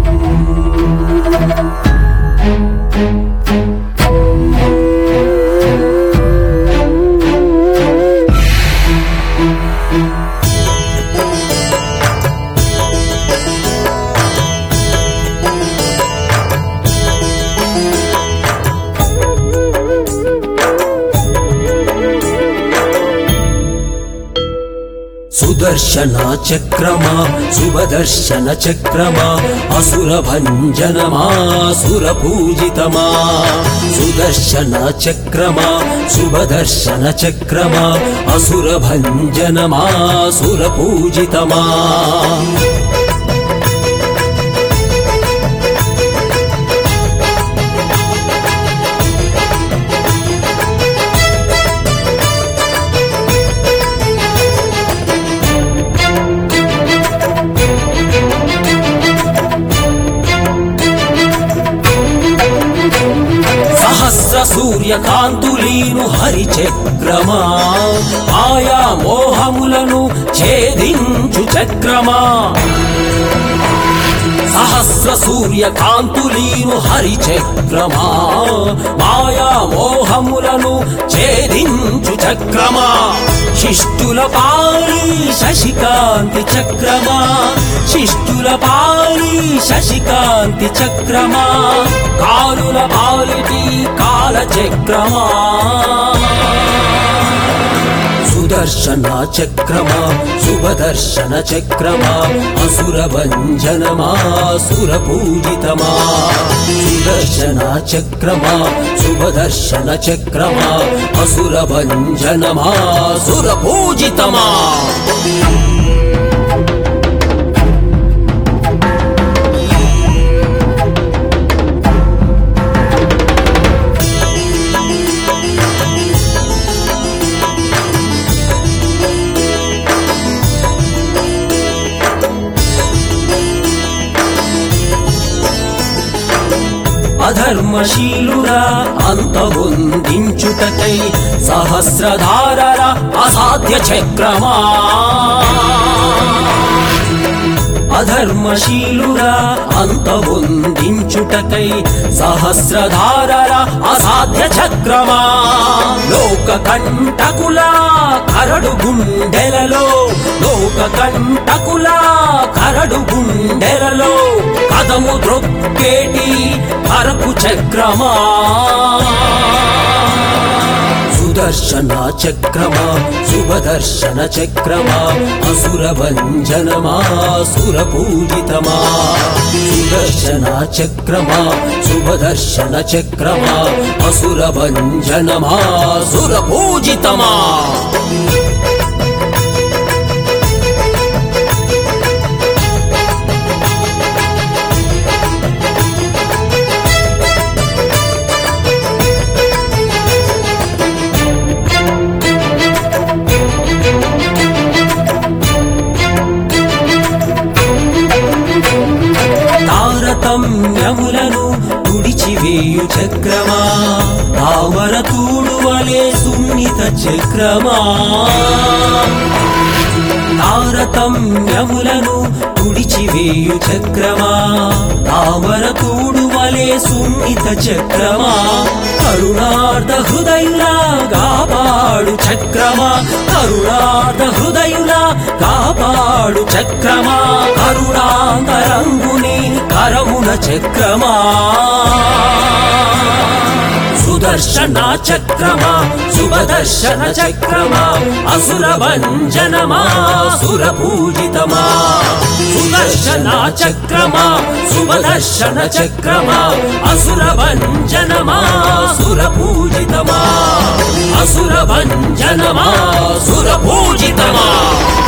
సుదర్శన చక్రమా శుభదర్శన చక్రమా అసుర భంజనమా సుర పూజితమా సుదర్శన చక్రమా శుభదర్శన చక్రమా అసుర భంజనమా సుర పూజితమా సహస్ర సూర్యకాంతులీను హరిచక్రమా మాయా మోహములను ఛేదించు చక్రమా సహస్ర సూర్యకాంతులీను హరిచక్రమా మాయా మోహములను ఛేదించు చక్రమా శిష్టుల పాలి శశికాంతి చక్రమా శిష్టుల పాలి శశికాంతి చక్రమా కాలుల పాలిటి కాల చక్రమా సుదర్శన చక్రమా శుభదర్శన చక్రమా అసుర భంజనమా సుర పూజితమా సుదర్శన చక్రమా శుభదర్శన చక్రమా అసుర భంజనమా సుర పూజితమా అధర్మశీలురా అంతమొందించుటకై సహస్రధారర అసాధ్య చక్రమా అధర్మశీలురా అంతమొందించుటకై సహస్రధారర అసాధ్య చక్రమా లోక కంటకుల కరడు గుండెలలో లోక కంటకుల కరడు గుండెలలో కదము ద్రొక్కేటి కరకు చక్రమా సుదర్శన చక్రమా శుభదర్శన చక్రమా అసుర భంజనమా సుర పూజితమా సుదర్శన చక్రమా శుభదర్శన చక్రమా అసుర భంజనమా సుర పూజితమా తారతమ్యములను తుడిచివేయు చక్రమా తామర తూడువలే సున్నిత చక్రమా తారతమ్యములను తుడిచివేయు చక్రమా తామర తూడువలే సున్నిత చక్రమా కరుణార్ధ హృదయులా కాపాడు చక్రమా కరుణార్ధ హృదయులా కాపాడు చక్రమా కరుణాంతరంగుని కరమున చక్రమా సుదర్శన చక్రమా శుభదర్శన చక్రమా అసుర భంజనమా సుర పూజితమా సుదర్శన చక్రమా శుభదర్శన చక్రమా అసుర భంజనమా సుర పూజితమా అసుర భంజనమా సుర పూజితమా